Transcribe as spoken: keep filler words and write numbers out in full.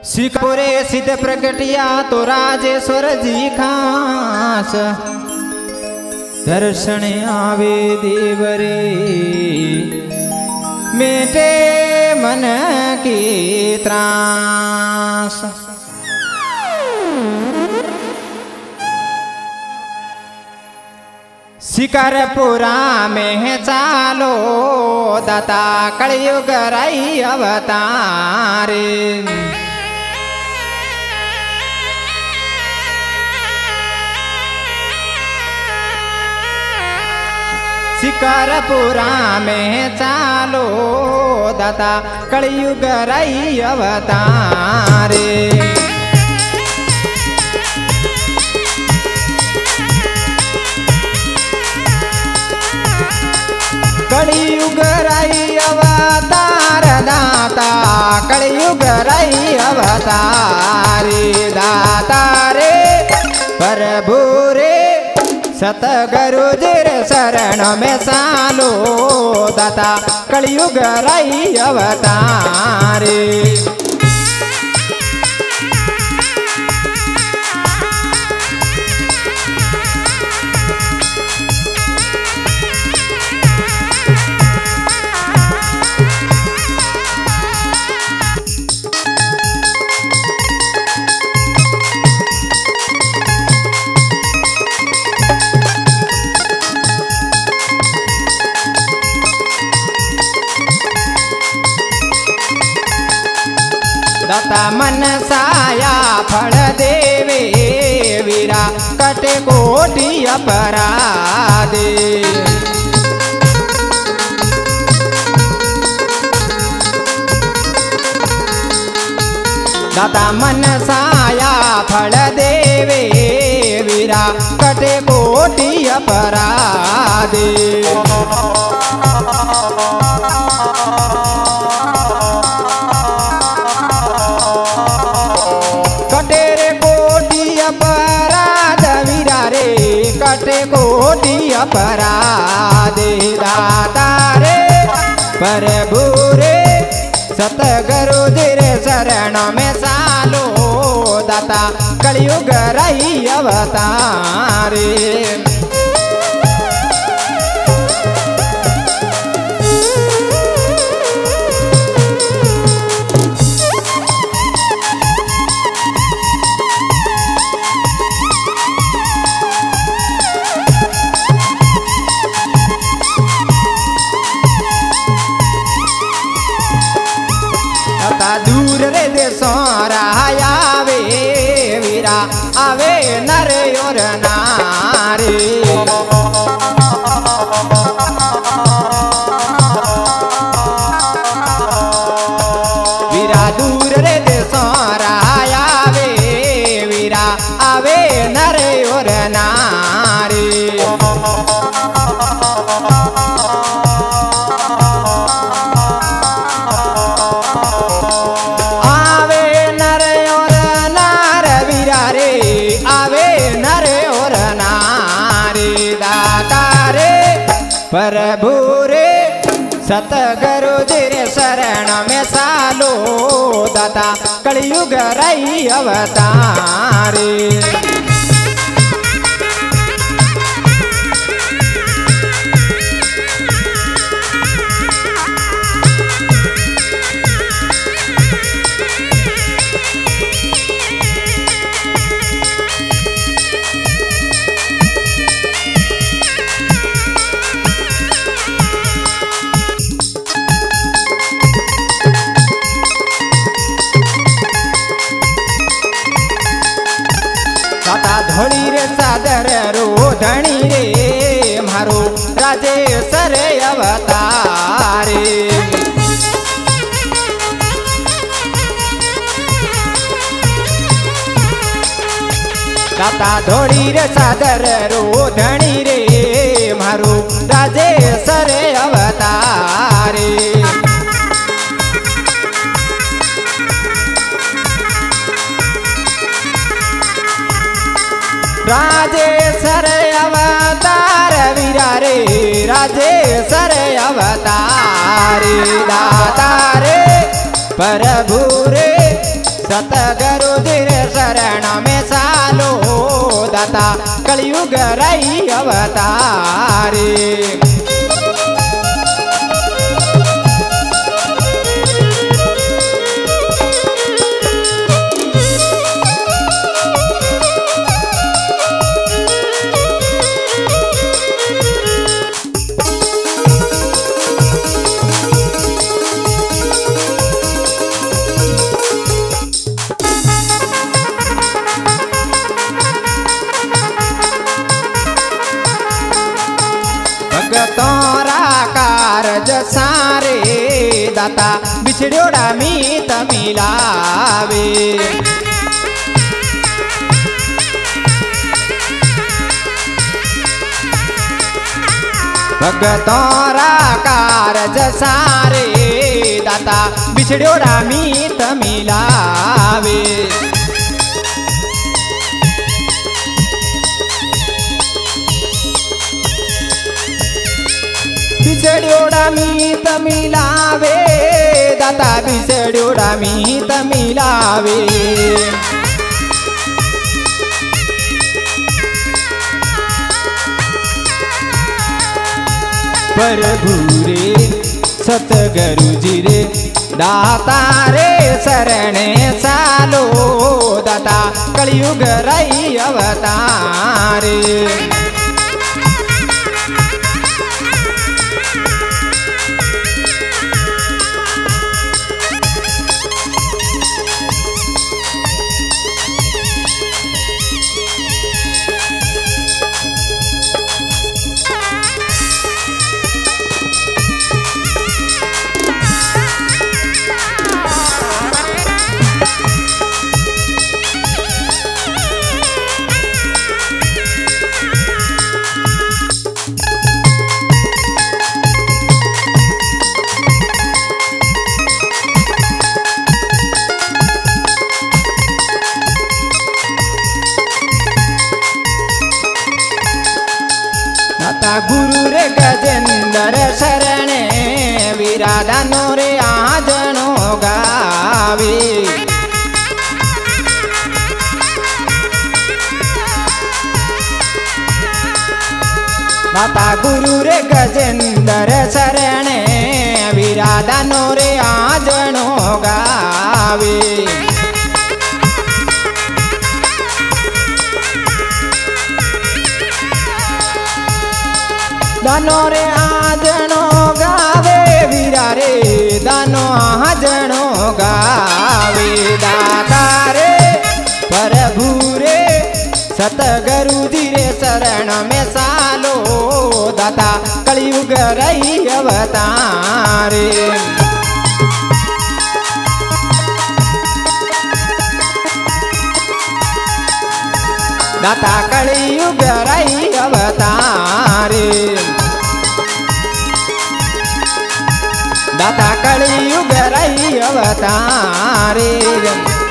सिकपुरे सिद्ध प्रकटिया तो राजेश्वर जी खास दर्शन आवे देवरे मेटे मन की त्रास। शिकारपुरा में चालो दाता कलयुग रही अवतारे। शिकारपुरा में चालो दाता कलयुग रही अवतारे। कलयुग रही अवतार दाता कलयुग रही अवतारी दाता रे प्रभु रे सतगुरु जिर शरण में सालो दाता कलयुग रही अवतारी। दाता मन साया फल देवे वीरा कटे कोटि अपराधे। दाता मन साया फल देवे वीरा कटे कोटि अपराधे। कटेरे कोटि अपराध वीरा रे कटे कोटि अपराध दाता रे प्रभु रे सतगुरु जिर शरण में सालो दाता कलयुग रही अवतारे। दूर रे देशों आवे वीरा आवे नर और नारी। वीरा दूर रे देशों आवे वीरा आवे नर और नारी। प्रभु रे सतगुरु जिर शरण में सालो दाता कलयुग रही अवतारी। दाता धोड़ी रे सादर रो धनी रे मारो राजेश्वर अवतारे। दाता धोड़ी रे सादर रो धनी रे मारो राजेश्वर अवतारे। राजेश्वर अवतार वीरा रे राजेश्वर अवतारी दाता रे प्रभु रे सतगुरु जी रे शरण में सालो दाता कलयुग रही अवतारी। भगतोरा कारज सारे दाता बिछड़ोड़ा मीत मिलावे। भगतोरा कारज सारे दाता बिछड़ोड़ा मीत मिलावे। बिछड़ोड़ा मीत मिलावे दाता बिछड़ोड़ा मीत मिलावे। प्रभु रे सतगुरु जी रे दाता रे शरणे सालो दाता कलयुग रही अवतारे। गुरु रे गजेंद्र शरणे विरादानो रे आजनो गावे। दाता गुरु रे गजेंद्र शरणे विरादानो रे आजनो गावे। दानो रे आजनो गावे वीरा रे दानो आजनो गावे। दाता रे प्रभु रे सतगुरु जी रे शरण में सालो दाता कलयुग रही अवतारे। दाता कलयुग रही अवतारे। दाता कलयुग रही अवतारे।